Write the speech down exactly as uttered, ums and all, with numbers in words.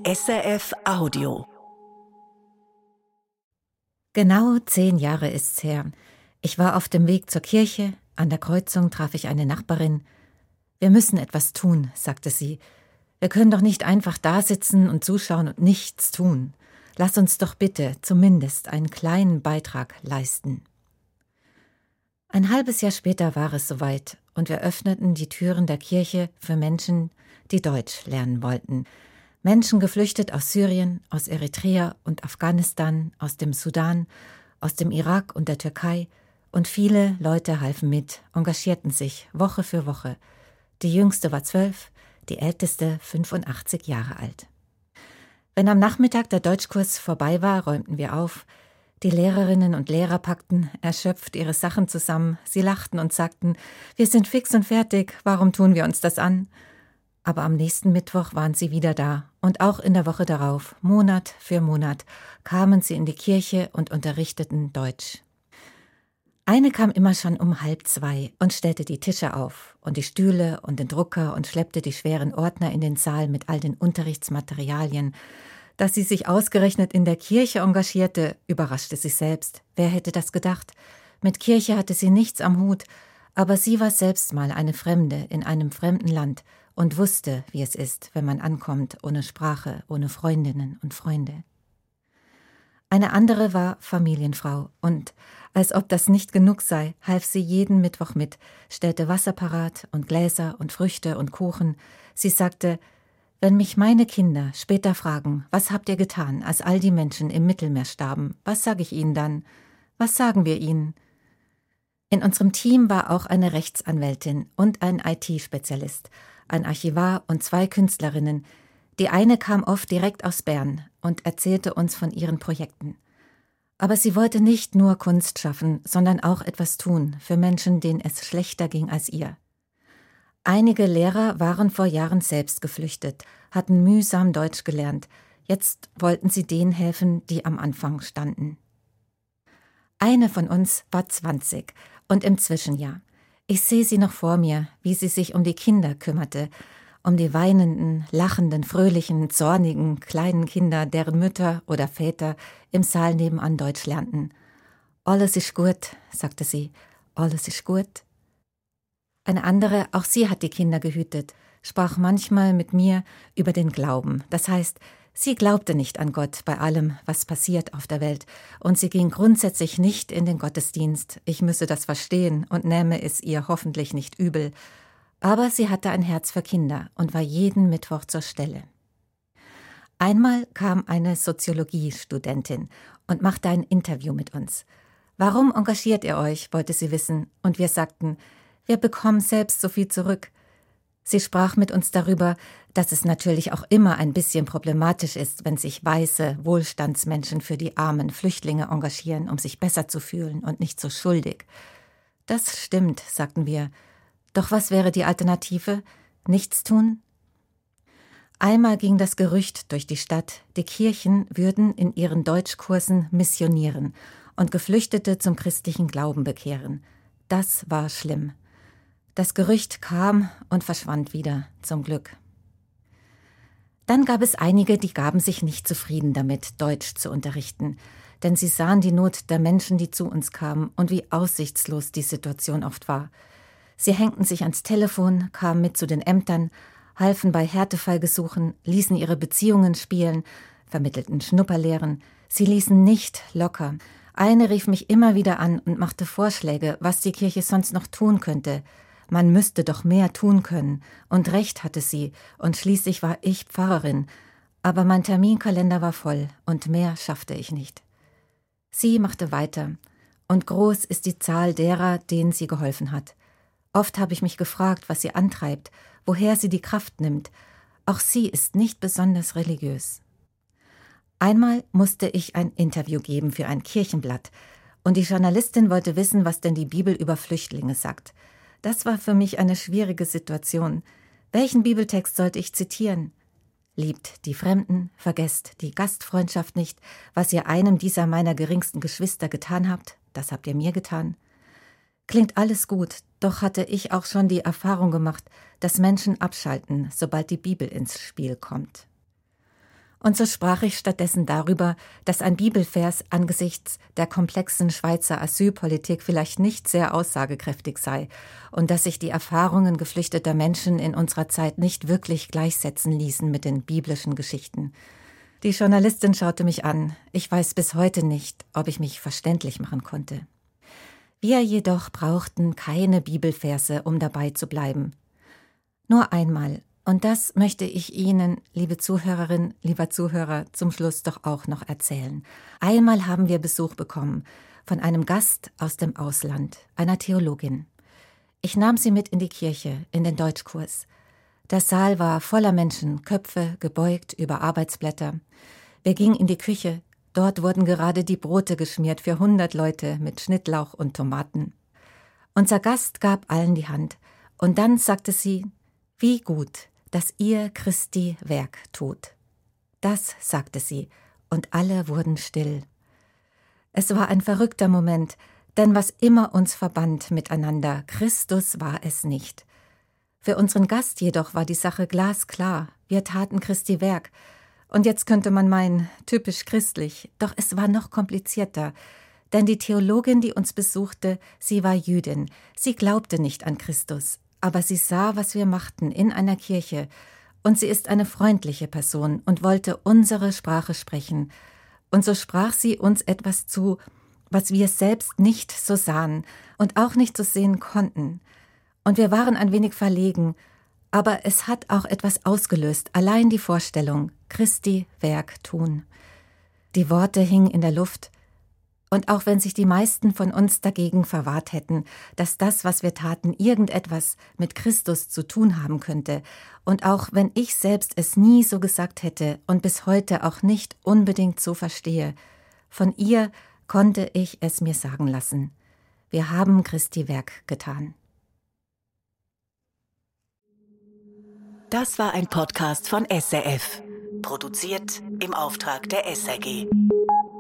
S R F Audio. Genau zehn Jahre ist's her. Ich war auf dem Weg zur Kirche. An der Kreuzung traf ich eine Nachbarin. »Wir müssen etwas tun«, sagte sie. »Wir können doch nicht einfach dasitzen und zuschauen und nichts tun. Lass uns doch bitte zumindest einen kleinen Beitrag leisten.« Ein halbes Jahr später war es soweit und wir öffneten die Türen der Kirche für Menschen, die Deutsch lernen wollten. Menschen geflüchtet aus Syrien, aus Eritrea und Afghanistan, aus dem Sudan, aus dem Irak und der Türkei, und viele Leute halfen mit, engagierten sich Woche für Woche. Die jüngste war zwölf, die älteste fünfundachtzig Jahre alt. Wenn am Nachmittag der Deutschkurs vorbei war, räumten wir auf. Die Lehrerinnen und Lehrer packten erschöpft ihre Sachen zusammen. Sie lachten und sagten, wir sind fix und fertig, warum tun wir uns das an? Aber am nächsten Mittwoch waren sie wieder da und auch in der Woche darauf, Monat für Monat, kamen sie in die Kirche und unterrichteten Deutsch. Eine kam immer schon um halb zwei und stellte die Tische auf und die Stühle und den Drucker und schleppte die schweren Ordner in den Saal mit all den Unterrichtsmaterialien. Dass sie sich ausgerechnet in der Kirche engagierte, überraschte sie selbst. Wer hätte das gedacht? Mit Kirche hatte sie nichts am Hut, aber sie war selbst mal eine Fremde in einem fremden Land und wusste, wie es ist, wenn man ankommt, ohne Sprache, ohne Freundinnen und Freunde. Eine andere war Familienfrau und, als ob das nicht genug sei, half sie jeden Mittwoch mit, stellte Wasser parat und Gläser und Früchte und Kuchen. Sie sagte, wenn mich meine Kinder später fragen, was habt ihr getan, als all die Menschen im Mittelmeer starben, was sage ich ihnen dann? Was sagen wir ihnen? In unserem Team war auch eine Rechtsanwältin und ein I T-Spezialist, ein Archivar und zwei Künstlerinnen. Die eine kam oft direkt aus Bern und erzählte uns von ihren Projekten. Aber sie wollte nicht nur Kunst schaffen, sondern auch etwas tun für Menschen, denen es schlechter ging als ihr. Einige Lehrer waren vor Jahren selbst geflüchtet, hatten mühsam Deutsch gelernt. Jetzt wollten sie denen helfen, die am Anfang standen. Eine von uns war zwanzig und im Zwischenjahr. Ich sehe sie noch vor mir, wie sie sich um die Kinder kümmerte, um die weinenden, lachenden, fröhlichen, zornigen, kleinen Kinder, deren Mütter oder Väter im Saal nebenan Deutsch lernten. »Alles ist gut«, sagte sie, »alles ist gut.« Eine andere, auch sie hat die Kinder gehütet, sprach manchmal mit mir über den Glauben. Das heißt, sie glaubte nicht an Gott bei allem, was passiert auf der Welt, und sie ging grundsätzlich nicht in den Gottesdienst. Ich müsse das verstehen und nähme es ihr hoffentlich nicht übel. Aber sie hatte ein Herz für Kinder und war jeden Mittwoch zur Stelle. Einmal kam eine Soziologiestudentin und machte ein Interview mit uns. »Warum engagiert ihr euch?«, wollte sie wissen, und wir sagten, wir bekommen selbst so viel zurück. Sie sprach mit uns darüber, dass es natürlich auch immer ein bisschen problematisch ist, wenn sich weiße Wohlstandsmenschen für die armen Flüchtlinge engagieren, um sich besser zu fühlen und nicht so schuldig. Das stimmt, sagten wir. Doch was wäre die Alternative? Nichts tun? Einmal ging das Gerücht durch die Stadt, die Kirchen würden in ihren Deutschkursen missionieren und Geflüchtete zum christlichen Glauben bekehren. Das war schlimm. Das Gerücht kam und verschwand wieder, zum Glück. Dann gab es einige, die gaben sich nicht zufrieden damit, Deutsch zu unterrichten, denn sie sahen die Not der Menschen, die zu uns kamen, und wie aussichtslos die Situation oft war. Sie hängten sich ans Telefon, kamen mit zu den Ämtern, halfen bei Härtefallgesuchen, ließen ihre Beziehungen spielen, vermittelten Schnupperlehren. Sie ließen nicht locker. Eine rief mich immer wieder an und machte Vorschläge, was die Kirche sonst noch tun könnte. Man müsste doch mehr tun können. Und recht hatte sie, und schließlich war ich Pfarrerin. Aber mein Terminkalender war voll, und mehr schaffte ich nicht. Sie machte weiter, und groß ist die Zahl derer, denen sie geholfen hat. Oft habe ich mich gefragt, was sie antreibt, woher sie die Kraft nimmt. Auch sie ist nicht besonders religiös. Einmal musste ich ein Interview geben für ein Kirchenblatt, und die Journalistin wollte wissen, was denn die Bibel über Flüchtlinge sagt. Das war für mich eine schwierige Situation. Welchen Bibeltext sollte ich zitieren? Liebt die Fremden, vergesst die Gastfreundschaft nicht, was ihr einem dieser meiner geringsten Geschwister getan habt, das habt ihr mir getan. Klingt alles gut, doch hatte ich auch schon die Erfahrung gemacht, dass Menschen abschalten, sobald die Bibel ins Spiel kommt. Und so sprach ich stattdessen darüber, dass ein Bibelvers angesichts der komplexen Schweizer Asylpolitik vielleicht nicht sehr aussagekräftig sei und dass sich die Erfahrungen geflüchteter Menschen in unserer Zeit nicht wirklich gleichsetzen ließen mit den biblischen Geschichten. Die Journalistin schaute mich an. Ich weiß bis heute nicht, ob ich mich verständlich machen konnte. Wir jedoch brauchten keine Bibelverse, um dabei zu bleiben. Nur einmal. Und das möchte ich Ihnen, liebe Zuhörerin, lieber Zuhörer, zum Schluss doch auch noch erzählen. Einmal haben wir Besuch bekommen von einem Gast aus dem Ausland, einer Theologin. Ich nahm sie mit in die Kirche, in den Deutschkurs. Der Saal war voller Menschen, Köpfe gebeugt über Arbeitsblätter. Wir gingen in die Küche. Dort wurden gerade die Brote geschmiert für hundert Leute mit Schnittlauch und Tomaten. Unser Gast gab allen die Hand. Und dann sagte sie: Wie gut, dass ihr Christi Werk tut. Das sagte sie, und alle wurden still. Es war ein verrückter Moment, denn was immer uns verband miteinander, Christus war es nicht. Für unseren Gast jedoch war die Sache glasklar, wir taten Christi Werk. Und jetzt könnte man meinen, typisch christlich, doch es war noch komplizierter. Denn die Theologin, die uns besuchte, sie war Jüdin, sie glaubte nicht an Christus. Aber sie sah, was wir machten in einer Kirche, und sie ist eine freundliche Person und wollte unsere Sprache sprechen. Und so sprach sie uns etwas zu, was wir selbst nicht so sahen und auch nicht so sehen konnten. Und wir waren ein wenig verlegen, aber es hat auch etwas ausgelöst, allein die Vorstellung, Christi Werk tun. Die Worte hingen in der Luft. Und auch wenn sich die meisten von uns dagegen verwahrt hätten, dass das, was wir taten, irgendetwas mit Christus zu tun haben könnte, und auch wenn ich selbst es nie so gesagt hätte und bis heute auch nicht unbedingt so verstehe, von ihr konnte ich es mir sagen lassen. Wir haben Christi Werk getan. Das war ein Podcast von S R F, produziert im Auftrag der S R G.